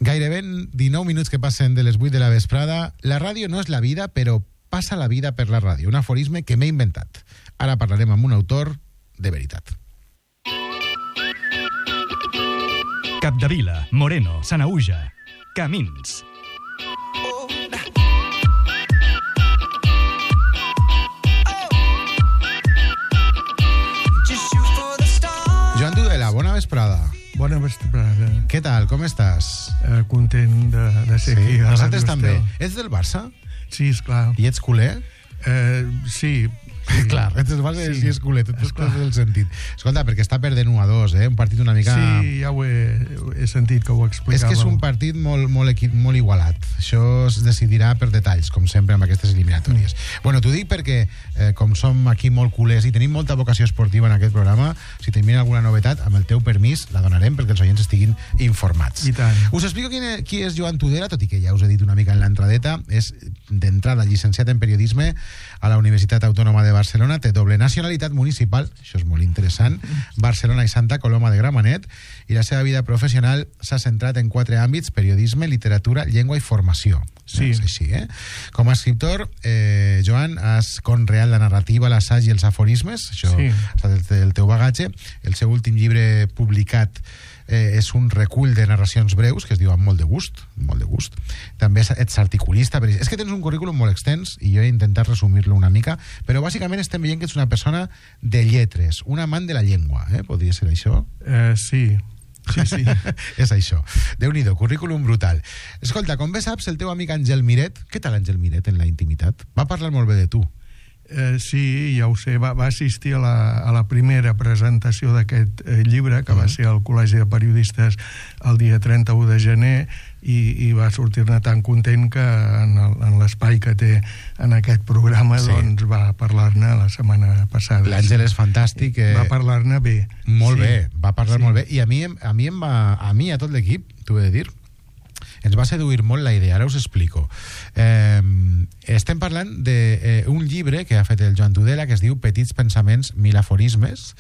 Gairebé 19 minuts que passen de les 8 de la vesprada. La ràdio no és la vida, però passa la vida per la ràdio. Un aforisme que m'he inventat. Ara parlarem amb un autor de veritat. Capdevila, Moreno, Sanaüja, Camins. Joan Tudela, bona vesprada. Bona vesprada. Què tal, com estàs? Content de ser aquí. A Nosaltres Ràdio també. Estel. Ets del Barça? Sí, esclar. I ets culer? Sí. Clar, ets del Barça i és culer, tot el sentit. Escolta, perquè està perdent 1-2, un partit una mica... Sí, ja ho he sentit que ho explicàveu. És que és un partit molt igualat. Això es decidirà per detalls, com sempre amb aquestes eliminatòries. Bueno, t'ho dic perquè, com som aquí molt culers i tenim molta vocació esportiva en aquest programa, si tenim alguna novetat, amb el teu permís, la donarem perquè els oients estiguin informats. I tant. Us explico qui és Joan Tudela, tot i que ja us he dit una mica en l'entradeta. És d'entrada llicenciat en periodisme a la Universitat Autònoma de Barcelona, té doble nacionalitat municipal, això és molt interessant, Barcelona i Santa Coloma de Gramenet, i la seva vida professional s'ha centrat en 4 àmbits: periodisme, literatura, llengua i formació. Sí. És així, Com a escriptor, Joan, has conreat la narrativa, l'assaig i els aforismes, això Sí. és el teu bagatge. El seu últim llibre publicat és un recull de narracions breus que es diu Amb molt de gust. També ets articulista. És que tens un currículum molt extens i jo he intentat resumir-lo una mica, però bàsicament estem veient que ets una persona de lletres, un amant de la llengua, podria ser això? Sí. És això. Déu-n'hi-do, currículum brutal. Escolta, com bé saps, el teu amic Àngel Miret, què tal Àngel Miret en la intimitat? Va parlar molt bé de tu. Sí, ja ho sé, va assistir a la primera presentació d'aquest llibre, que va ser al Col·legi de Periodistes el dia 31 de gener, i va sortir-ne tan content que en l'espai que té en aquest programa doncs va parlar-ne la setmana passada. L'Àngel és fantàstic. Va parlar-ne bé. Molt bé, va parlar molt bé. I a mi, a tot l'equip, t'ho he de dir, ens va seduir molt la idea. Ara us explico. Estem parlant d'un llibre que ha fet el Joan Tudela que es diu Petits pensaments, 1000 aforismes.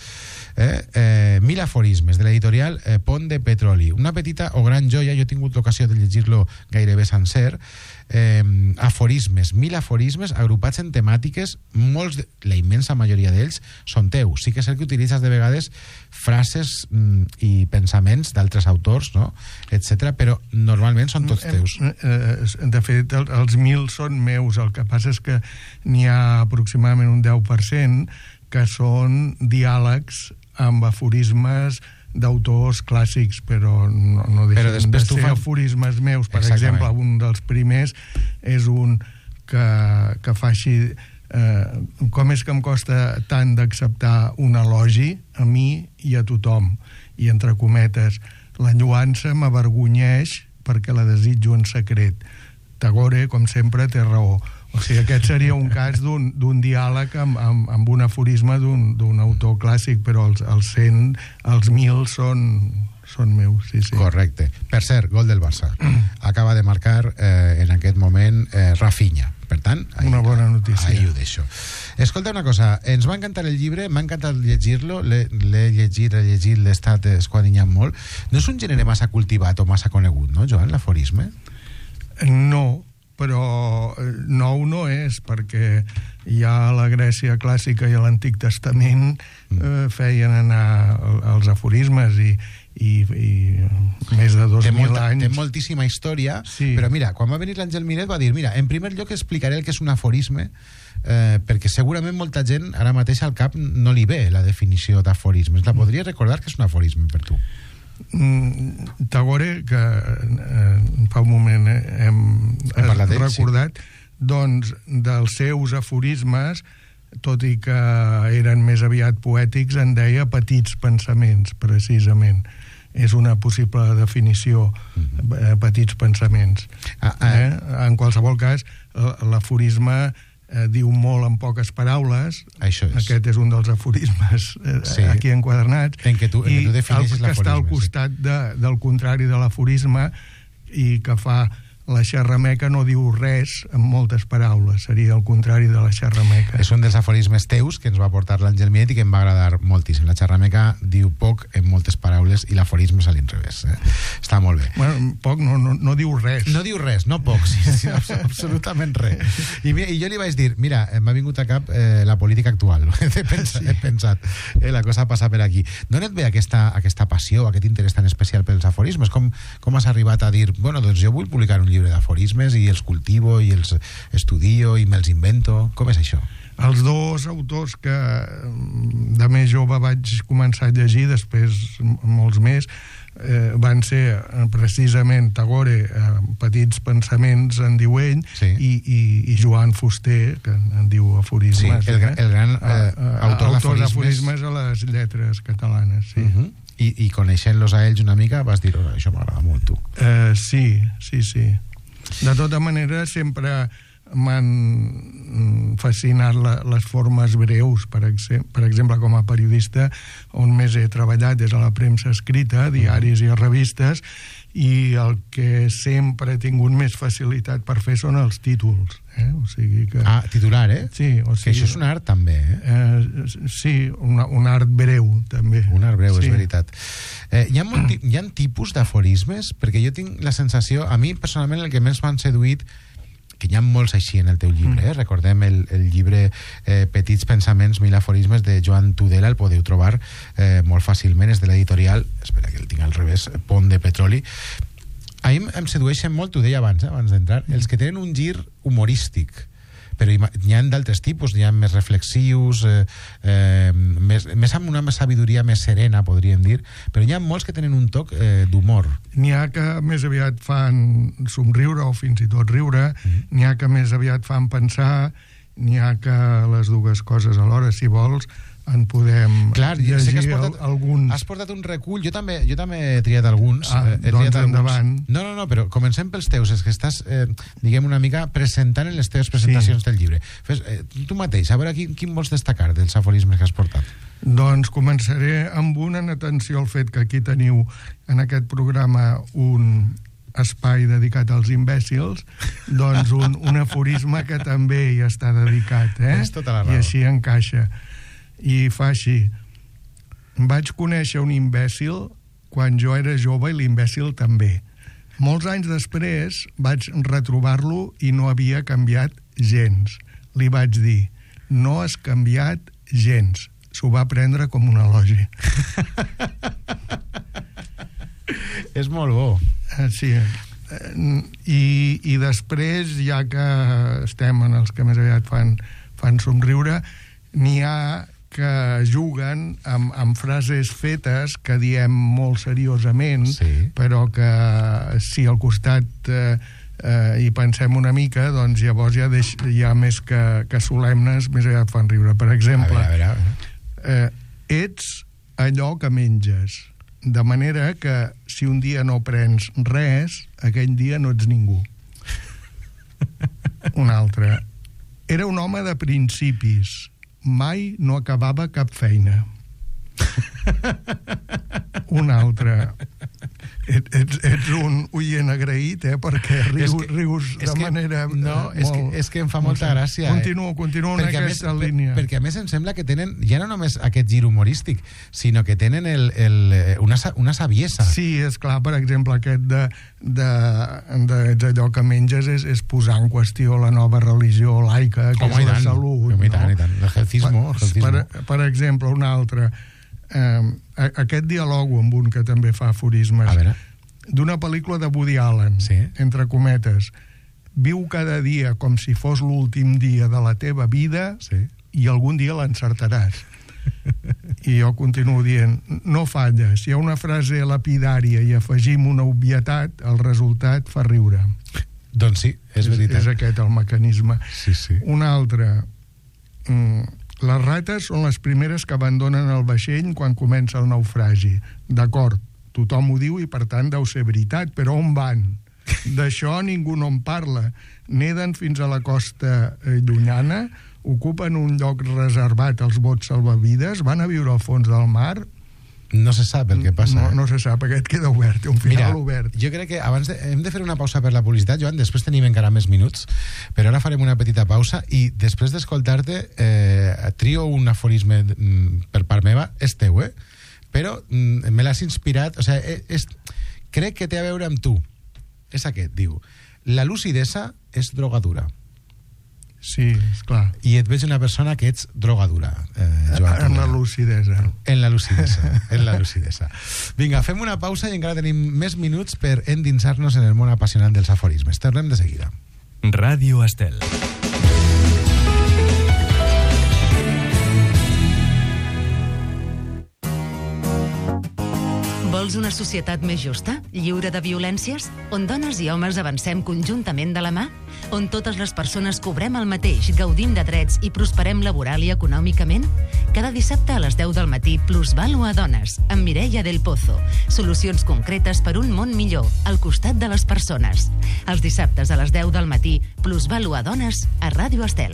1000 aforismes, de l'editorial Pont de Petroli. Una petita o gran joia, jo he tingut l'ocasió de llegir-lo gairebé sencer. Aforismes, 1000 aforismes agrupats en temàtiques, la immensa majoria d'ells són teus. Sí que és cert que utilitzes de vegades frases i pensaments d'altres autors, no? etcètera, però normalment són tots teus. De fet, els 1000 són meus. El que passa és que n'hi ha aproximadament un 10% que són diàlegs amb aforismes d'autors clàssics, però no deixen de ser aforismes meus. Per exemple, un dels primers és un que fa així: com és que em costa tant d'acceptar un elogi a mi i a tothom? I entre cometes, la lloança m'avergonyeix perquè la desitjo en secret. Tagore, com sempre, té raó. O sigui, aquest seria un cas d'un diàleg amb un aforisme d'un autor clàssic, però els 100, els 1000 són meus, sí. Correcte. Per cert, gol del Barça. Acaba de marcar en aquest moment Rafinha. Per tant, una bona notícia. Ahí ho deixo. Escolta una cosa, ens va encantar el llibre, m'ha encantat llegir-lo, l'he llegit, l'he estat esquadrinyant molt. No és un gènere massa cultivat o massa conegut, no, Joan, l'aforisme? No, però nou no és, perquè ja a la Grècia clàssica i a l'Antic Testament feien anar els aforismes i més de 2.000 anys. Té moltíssima història, però mira, quan va venir l'Àngel Miret va dir, mira, en primer lloc explicaré el que és un aforisme, perquè segurament molta gent ara mateix al cap no li ve la definició d'aforismes. La podria recordar que és un aforisme per tu? Tagore, que fa un moment hem recordat, doncs dels seus aforismes, tot i que eren més aviat poètics, en deia petits pensaments, precisament. És una possible definició, petits pensaments. En qualsevol cas, l'aforisme diu molt en poques paraules. Aquest és un dels aforismes aquí enquadernats, en què tu defineixes l'aforisme, que està al costat del contrari de l'aforisme i que fa La xerrameca no diu res amb moltes paraules, seria el contrari de la xerrameca. És un dels aforismes teus que ens va portar l'Àngel Miet i que em va agradar moltíssim. La xerrameca diu poc en moltes paraules i l'aforisme és a l'inrevés. Està molt bé. Bueno, poc no diu res. No diu res, no poc, sí, absolutament res. I jo li vaig dir, mira, m'ha vingut a cap la política actual. He pensat, la cosa passa per aquí. D'on et ve aquesta passió, aquest interès tan especial pels aforismes? Com has arribat a dir, bueno, doncs jo vull publicar un llibre d'aforismes i els cultivo i els estudio i me'ls invento? Com és això? Els dos autors que de més jove vaig començar a llegir, després molts més, van ser precisament Tagore, Petits pensaments en diu ell, sí. i Joan Fuster, que en diu aforismes. Sí, el gran autor d'aforismes a les lletres catalanes, sí. I coneixent-los a ells una mica vas dir, això m'agrada molt, tu. Sí. De tota manera, sempre m'han fascinat les formes breus, per exemple, com a periodista, on més he treballat és a la premsa escrita, diaris i revistes, i el que sempre he tingut més facilitat per fer són els títols. O sigui que... titular, Sí. O sigui, que això és un art, també, sí, un art breu, també. Un art breu, sí. És veritat. Hi ha tipus d'aforismes? Perquè jo tinc la sensació... A mi, personalment, el que més m'han seduït, que n'hi ha molts així en el teu llibre, recordem el llibre Petits pensaments, 1000 aforismes, de Joan Tudela, el podeu trobar molt fàcilment, és de l'editorial, espera que el tinc al revés, Pont de Petroli. A mi em sedueixen molt, t'ho deia abans d'entrar, els que tenen un gir humorístic, però n'hi ha d'altres tipus, n'hi ha més reflexius, més amb una sabidoria més serena, podríem dir, però n'hi ha molts que tenen un toc d'humor. N'hi ha que més aviat fan somriure o fins i tot riure, n'hi ha que més aviat fan pensar, n'hi ha que les dues coses alhora, si vols, en podem llegir alguns. Has portat un recull, jo també he triat alguns. Doncs endavant. No, però comencem pels teus, és que estàs, diguem, una mica presentant en les teves presentacions del llibre. Tu mateix, a veure quin vols destacar dels aforismes que has portat. Doncs començaré amb una, en atenció al fet que aquí teniu en aquest programa un espai dedicat als imbècils, doncs un aforisme que també hi està dedicat, Tens tota la raó. I així encaixa. I fa així: vaig conèixer un imbècil quan jo era jove i l'imbècil també. Molts anys després vaig retrobar-lo i no havia canviat gens. Li vaig dir, no has canviat gens. S'ho va prendre com un elogi. És molt bo. Sí. I després, ja que estem en els que més aviat fan somriure, n'hi ha que juguen amb frases fetes que diem molt seriosament, però que si al costat hi pensem una mica, doncs llavors hi ha més que solemnes, més aviat fan riure. Per exemple, ets allò que menges, de manera que si un dia no prens res, aquell dia no ets ningú. Un altre: era un home de principis, mai no acabava cap feina. Un altre: ets un oient agraït, perquè rius de manera... No, és que em fa molta gràcia. Continua en aquesta línia. Perquè a més em sembla que tenen, ja no només aquest gir humorístic, sinó que tenen una saviesa. Sí, és clar, per exemple, aquest d'allò que menges és posar en qüestió la nova religió laica, que és la salut. I tant. L'ejercismo. Per exemple, un altre... aquest diàleg amb un que també fa aforismes d'una pel·lícula de Woody Allen, entre cometes: viu cada dia com si fos l'últim dia de la teva vida i algun dia l'encertaràs. I jo continuo dient, no falla, si hi ha una frase lapidària i afegim una obvietat, el resultat fa riure. Doncs sí, és veritat. És aquest el mecanisme. Sí. Un altre: les rates són les primeres que abandonen el vaixell quan comença el naufragi. D'acord, tothom ho diu i per tant deu ser veritat, però on van? D'això ningú no en parla. Neden fins a la costa llunyana, ocupen un lloc reservat als bots salvavides, van a viure al fons del mar. No se sap el que passa. No se sap, aquest queda obert, té un final obert. Jo crec que hem de fer una pausa per la publicitat, Joan, després tenim encara més minuts, però ara farem una petita pausa i després d'escoltar-te trio un aforisme per part meva, és teu, però me l'has inspirat, o sigui, crec que té a veure amb tu. És aquest, diu, la lucidesa és drogadura. Sí, esclar. I et veig una persona que ets drogadura, Joan. En la lucidesa. En la lucidesa. Vinga, fem una pausa i encara tenim més minuts per endinsar-nos en el món apassionant dels aforismes. Tornem de seguida. Ràdio Estel. Vols una societat més justa, lliure de violències, on dones i homes avancem conjuntament de la mà? On totes les persones cobrem el mateix, gaudim de drets i prosperem laboral i econòmicament? Cada dissabte a les 10 del matí, Plusvalua Dones, amb Mireia del Pozo. Solucions concretes per un món millor, al costat de les persones. Els dissabtes a les 10 del matí, Plusvalua Dones, a Ràdio Estel.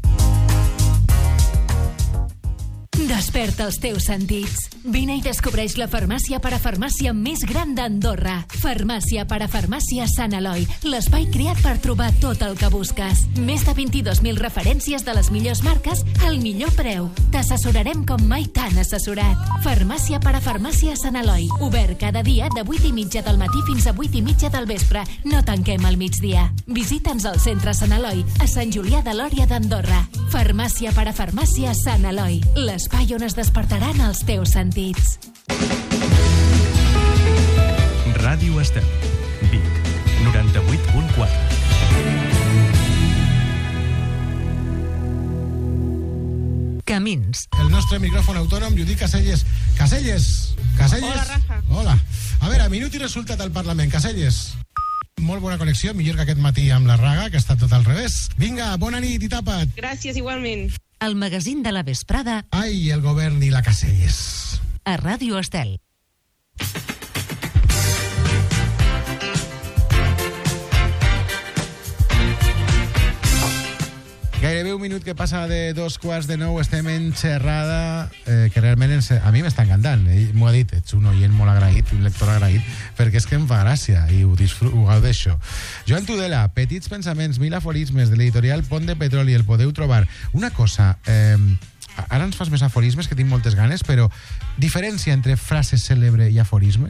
Desperta els teus sentits. Vine i descobreix la farmàcia parafarmàcia més gran d'Andorra. Farmàcia parafarmàcia Sant Eloi, l'espai creat per trobar tot el que busques. Més de 22.000 referències de les millors marques al millor preu. T'assessorarem com mai t'han assessorat. Farmàcia parafarmàcia Sant Eloi, obert cada dia de 8:30 del matí fins a 8:30 del vespre. No tanquem al migdia. Visita'ns al centre Sant Eloi, a Sant Julià de Lòria d'Andorra. Farmàcia parafarmàcia Sant Eloi, l'espai on es despertaran els teus sentits. Ràdio Estel, Vic, 98.4. Camins. El nostre micròfon autònom, Judit Caselles. Caselles! Hola, Rafa. Hola. A veure, minut i resultat al Parlament. Caselles. Molt bona connexió, millor que aquest matí amb la Raga, que està tot al revés. Vinga, bona nit i tapa't. Gràcies, igualment. El magazín de la vesprada Ai, el govern i la Caselles. a Ràdio Estel. Gairebé un minut que passa de 2:15, estem en xerrada que realment a mi m'està encantant. Ell m'ho ha dit, ets un oient molt agraït, un lector agraït, perquè és que em fa gràcia i ho gaudeixo. Joan Tudela, Petits pensaments, 1000 aforismes de l'editorial Pont de Petroli, el podeu trobar. Una cosa, ara ens fas més aforismes, que tinc moltes ganes, però diferència entre frase cèlebre i aforisme?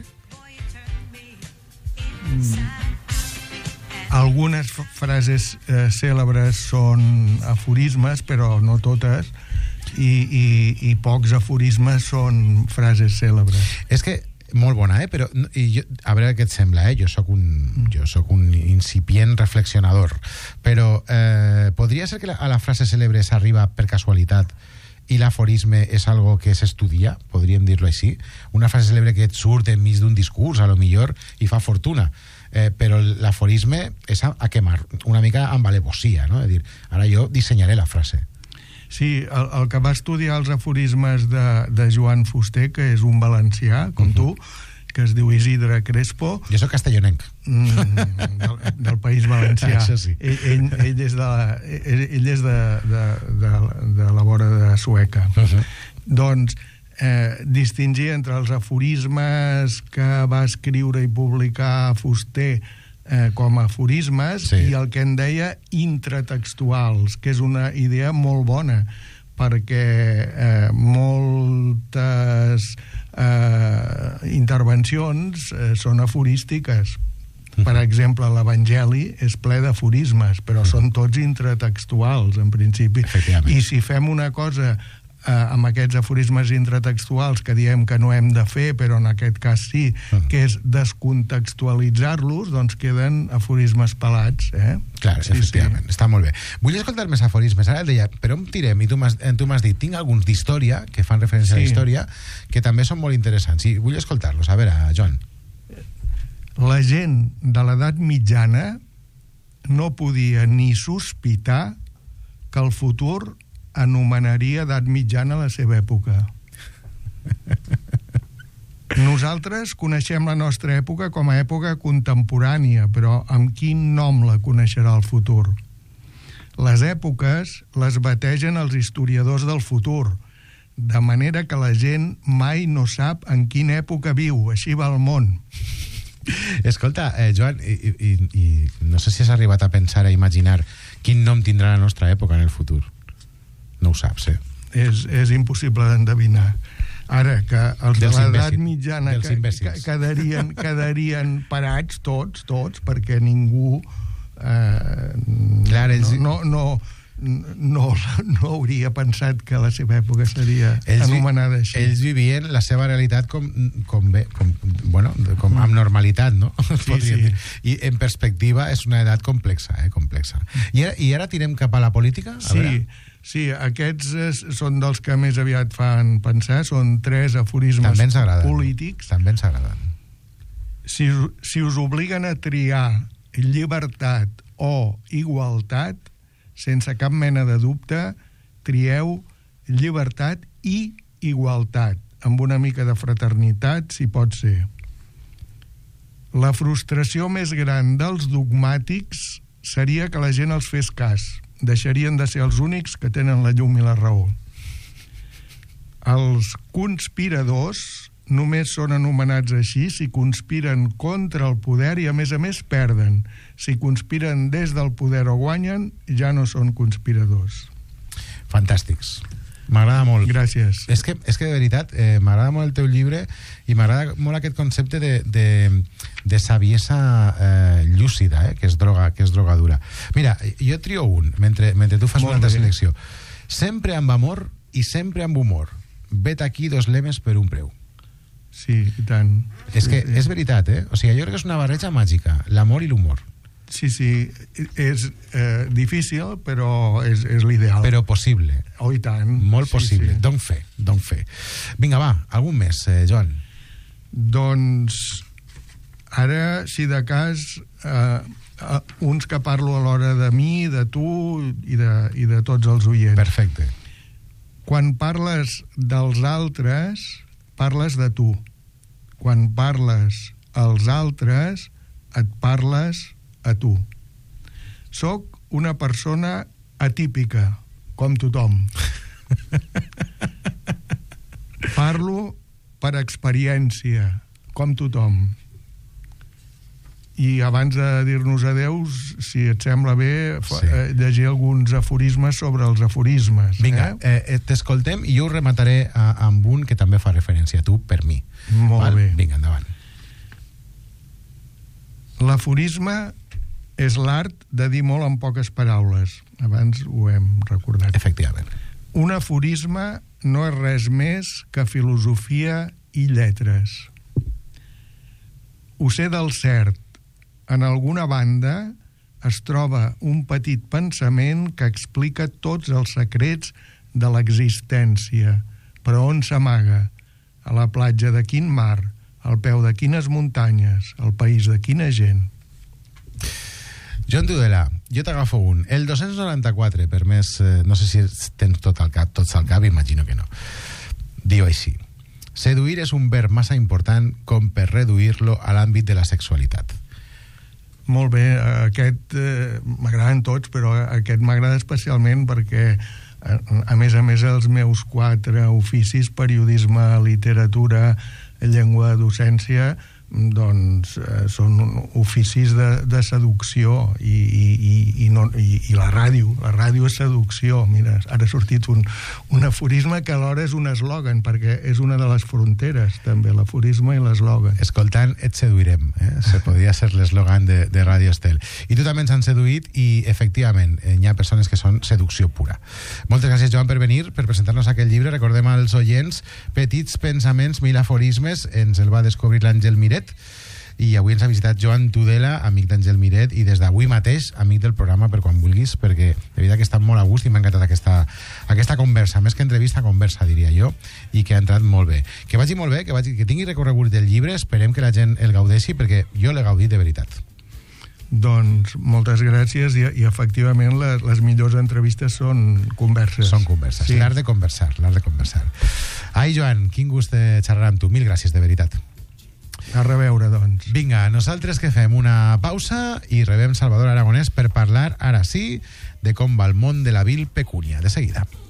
Algunes frases cèlebres són aforismes, però no totes, i pocs aforismes són frases cèlebres. És que, molt bona, però a veure què et sembla, jo soc un incipient reflexionador, però podria ser que a la frase cèlebre s'arriba per casualitat i l'aforisme és algo que s'estudia, podríem dir-lo així, una frase cèlebre que et surt enmig d'un discurs, a lo millor, i fa fortuna, però l'aforisme és a quemar, una mica amb alevosia, no? És dir, ara jo dissenyaré la frase. Sí, el que va estudiar els aforismes de Joan Fuster, que és un valencià, com tu, que es diu Isidre Crespo. Jo soc castellonenc. Del País Valencià. Això sí. Ell és de la vora de Sueca. Doncs distingir entre els aforismes que va escriure i publicar Fuster com a aforismes, i el que en deia intratextuals, que és una idea molt bona, perquè moltes intervencions són aforístiques. Per exemple, l'Evangeli és ple d'aforismes, però són tots intratextuals, en principi. I si fem una cosa amb aquests aforismes intratextuals que diem que no hem de fer, però en aquest cas sí, que és descontextualitzar-los, doncs queden aforismes pelats. Clar, efectivament, està molt bé. Vull escoltar més aforismes. Ara et deia, per on tirem? I tu m'has dit, tinc alguns d'història, que fan referència a la història, que també són molt interessants. I vull escoltar-los. A veure, Joan. La gent de l'edat mitjana no podia ni sospitar que el futur anomenaria edat mitjana a la seva època. Nosaltres coneixem la nostra època com a època contemporània, però amb quin nom la coneixerà el futur? Les èpoques les bategen els historiadors del futur. de manera que la gent mai no sap en quina època viu. Així va el món. Escolta, Joan, i no sé si has arribat a pensar, a imaginar quin nom tindrà la nostra època en el futur. No ho saps, És impossible d'endevinar. Ara, que els de l'edat mitjana quedarien parats tots, perquè ningú clar, no hauria pensat que la seva època seria anomenada així. Ells vivien la seva realitat amb normalitat, no? Sí. I en perspectiva és una edat complexa. I ara tirem cap a la política? Sí, aquests són dels que més aviat fan pensar, són 3 aforismes polítics. També ens agraden. Si us obliguen a triar llibertat o igualtat, sense cap mena de dubte, trieu llibertat i igualtat, amb una mica de fraternitat, si pot ser. La frustració més gran dels dogmàtics seria que la gent els fes cas. Deixarien de ser els únics que tenen la llum i la raó. Els conspiradors només són anomenats així si conspiren contra el poder i a més perden. Si conspiren des del poder o guanyen, ja no són conspiradors. Fantàstics. M'agrada molt. Gràcies. És que de veritat, m'agrada molt el teu llibre i m'agrada molt aquest concepte de saviesa llúcida, que és drogadura. Mira, jo trio un, mentre tu fas una altra selecció. Sempre amb amor i sempre amb humor. Vet aquí 2 lemes per un preu. Sí, i tant. És que és veritat, O sigui, jo crec que és una barreja màgica, l'amor i l'humor. Sí, és difícil, però és l'ideal. Però possible. Oh, i tant. Molt possible. Sí. Don fe. Vinga, va, algun més, Joan. Doncs, ara, si de cas, uns que parlo alhora de mi, de tu i de tots els oients. Perfecte. Quan parles dels altres, parles de tu. Quan parles als altres, et parles a tu. Soc una persona atípica, com tothom. Parlo per experiència, com tothom. I abans de dir-nos adeu, si et sembla bé, llegir alguns aforismes sobre els aforismes. Vinga, t'escoltem i jo ho remataré amb un que també fa referència a tu, per mi. Molt bé. Vinga, endavant. L'aforisme és l'art de dir molt en poques paraules. Abans ho hem recordat. Efectivament. Un aforisme no és res més que filosofia i lletres. Ho sé del cert. En alguna banda es troba un petit pensament que explica tots els secrets de l'existència. Però on s'amaga? A la platja de quin mar? Al peu de quines muntanyes? Al país de quina gent? Joan Tudela, jo t'agafo un. El 294, per més... no sé si tens tots al cap, imagino que no. Diu així. Seduir és un verb massa important com per reduir-lo a l'àmbit de la sexualitat. Molt bé, aquest m'agraden tots, però aquest m'agrada especialment perquè, a més, els meus 4 oficis, periodisme, literatura, llengua, docència, doncs són oficis de seducció i la ràdio és seducció. Mira, ara ha sortit un aforisme que alhora és un eslògan, perquè és una de les fronteres també, l'aforisme i l'eslògan. Escoltant, et seduirem, se podria ser l'eslògan de Ràdio Estel. I tu també ens han seduït i efectivament hi ha persones que són seducció pura. Moltes gràcies, Joan, per venir, per presentar-nos aquest llibre. Recordem als oients, Petits pensaments, 1000 aforismes, ens el va descobrir l'Àngel Miret, i avui ens ha visitat Joan Tudela, amic d'Àngel Miret, i des d'avui mateix amic del programa per quan vulguis, perquè de veritat que està molt a gust i m'ha encantat aquesta conversa, més que entrevista, conversa, diria jo, i que ha entrat molt bé. Que vagi molt bé, que tingui recorregut del llibre, esperem que la gent el gaudeixi, perquè jo l'he gaudit de veritat. Doncs moltes gràcies i efectivament les millors entrevistes són converses. Són converses, sí. L'art de conversar. Ai, Joan, quin gust de xerrar amb tu, mil gràcies, de veritat. A reveure, doncs. Vinga, nosaltres que fem una pausa i rebem Salvador Aragonès per parlar, ara sí, de com va el món de la vil pecúnia. De seguida.